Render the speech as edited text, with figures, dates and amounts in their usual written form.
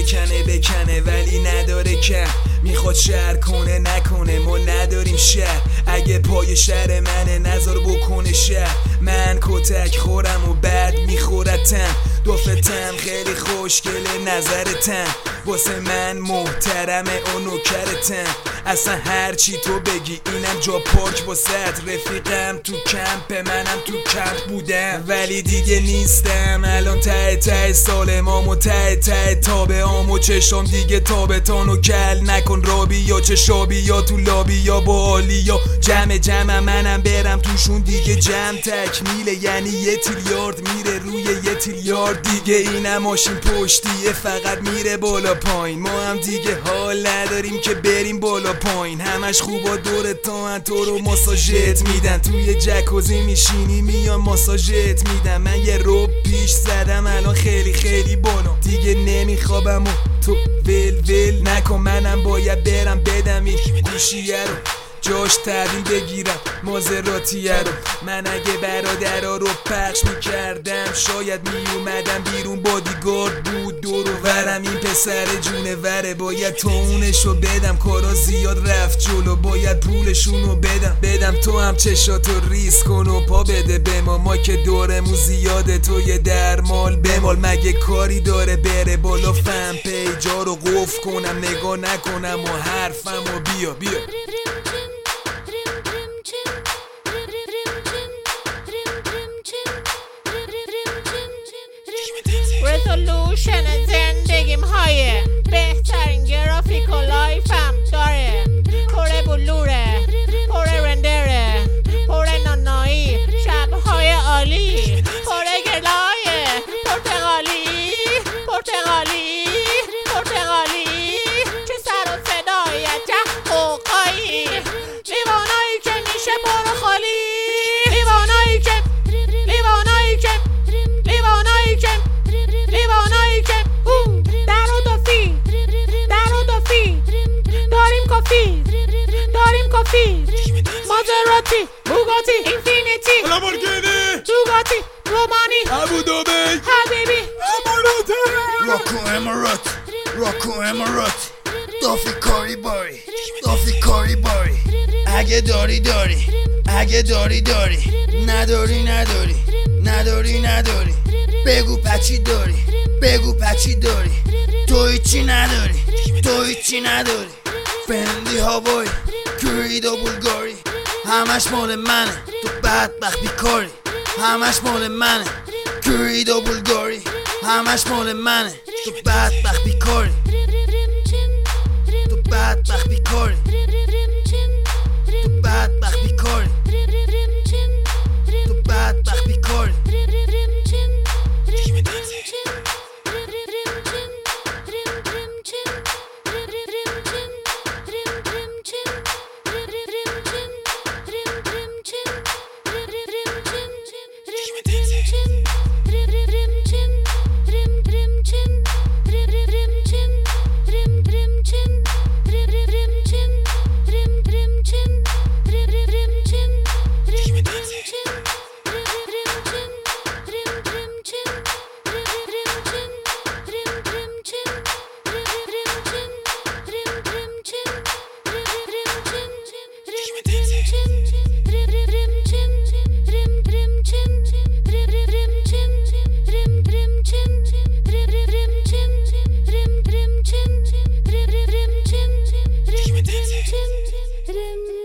بکنه ولی نداره کم. میخواد شهر کنه نکنه، ما نداریم شهر. اگه پای شهر منه نظر بکنه شهر. من کتک خورم و بعد میخورتم. دوفتم خیلی خوشگله نظرتم، واسه من محترمه و نوکرتم. اصلا هرچی تو بگی اینم جا پارک واسط. رفیقم تو کمپ، منم تو کمپ بودم ولی دیگه نیستم. الان ته سالمام و ته تابه آم و چشام دیگه تابتان و کل نکن رابی یا چشابی یا تو لابی یا با عالی یا جمع منم برم توشون دیگه جمع تکمیله. یعنی 1 تریلیارد میره روی 1 تریلیارد دیگه. اینم ماشین پشتیه فقط میره بالا پایین. ما هم دیگه حال نداریم که بریم بالا پایین. همش خوبا دور تو رو ماساژت میدن. توی جکوزی میشینی میان ماساژت میدن. من یه رو پیش زدم الان خیلی بالا دیگه نمیخوابم و تو ول نکن. منم باید برم بدم این گوشیه رو جاش تحویل بگیرم مازراتیه رو. من اگه برادرها رو پخش میکردم شاید میومدم بیرون. بادیگارد بود دور و ورم. این پسر جونوره باید تونشو بدم. کارا زیاد رفت جلو باید پولشونو بدم. تو هم چشاتو ریز کن و پا بده به ما که دورمون زیاده. تو یه درمال بمال مگه کاری داره بره بالا. فن پیجا رو قفل کنم نگاه نکنم و حرفم و بیا رزولوشن زندگیم های بهترین گرافیک و لایفم داره. پر بلوره، پر رندره، پر نانایی، شبهای عالی، پر گلای پرتغالی چه سر و صدای جه قوقایی. لیوانایی که میشه پر خالی، لیوانایی که در و دافی داریم کافی مازراتی بوگاتی اینفینیتی لامبورگینی دوگاتی رومانی ابودابی حبیبی راکو امارات دافی کاری باری. اگه داری اگه داری نداری بگو پچی داری. تو هیچی نداری. بندی هوایی کرید و بولگاری همش مال منه. تو بدبخت بیکاری همش مال منه. کرید و بولگاری همش مال منه. تو بدبخت بیکاری Rim